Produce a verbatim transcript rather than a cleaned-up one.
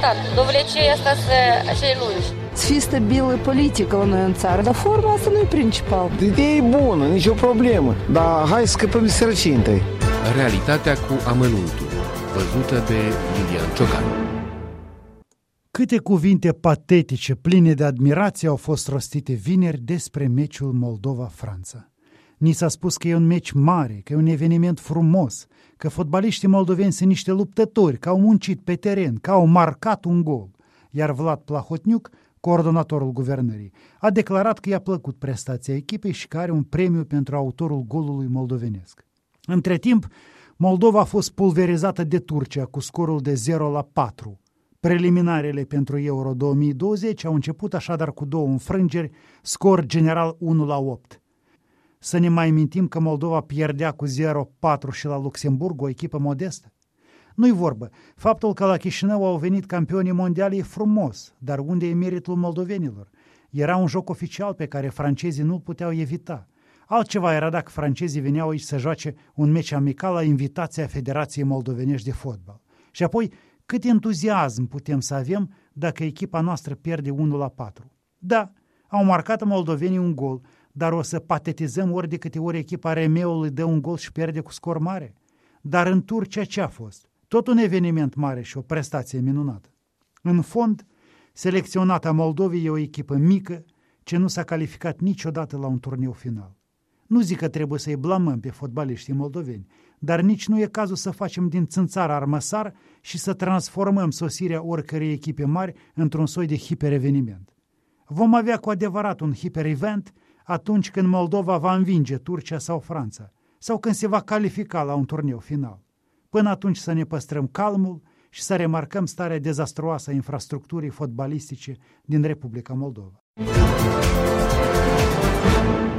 clar, dovlecei asta să acei lungi. Să fie stabilă politică la noi în țară, dar forma asta nu e principal. Ideea e bună, nicio problemă, dar hai să scăpăm de sărăcie întâi. Realitatea cu amănuntul, văzută de Lilian Ciocan. Câte cuvinte patetice, pline de admirație au fost rostite vineri despre meciul Moldova-Franța. Ni s-a spus că e un meci mare, că e un eveniment frumos, că fotbaliștii moldoveni sunt niște luptători, că au muncit pe teren, că au marcat un gol. Iar Vlad Plahotniuc, coordonatorul guvernării, a declarat că i-a plăcut prestația echipei și că are un premiu pentru autorul golului moldovenesc. Între timp, Moldova a fost pulverizată de Turcia cu scorul de zero la patru. Preliminarele pentru Euro două mii douăzeci au început așadar cu două înfrângeri, scor general unu la opt. Să ne mai mintim că Moldova pierdea cu zero patru și la Luxemburg, o echipă modestă? Nu-i vorbă. Faptul că la Chișinău au venit campionii mondiali e frumos, dar unde e meritul moldovenilor? Era un joc oficial pe care francezii nu-l puteau evita. Altceva era dacă francezii veneau aici să joace un meci amical la invitația Federației Moldovenești de Fotbal. Și apoi, cât entuziasm putem să avem dacă echipa noastră pierde unu la patru? Da, au marcat moldovenii un gol, dar o să patetizăm ori de câte ori echipa Remeului dă un gol și pierde cu scor mare? Dar în Turcia ce a fost? Tot un eveniment mare și o prestație minunată. În fond, selecționata Moldovei e o echipă mică ce nu s-a calificat niciodată la un turneu final. Nu zic că trebuie să-i blamăm pe fotbaliștii moldoveni, dar nici nu e cazul să facem din țânțar armăsar și să transformăm sosirea oricărei echipe mari într-un soi de hipereveniment. Vom avea cu adevărat un hiperevent atunci când Moldova va învinge Turcia sau Franța, sau când se va califica la un turneu final. Până atunci să ne păstrăm calmul și să remarcăm starea dezastruoasă a infrastructurii fotbalistice din Republica Moldova.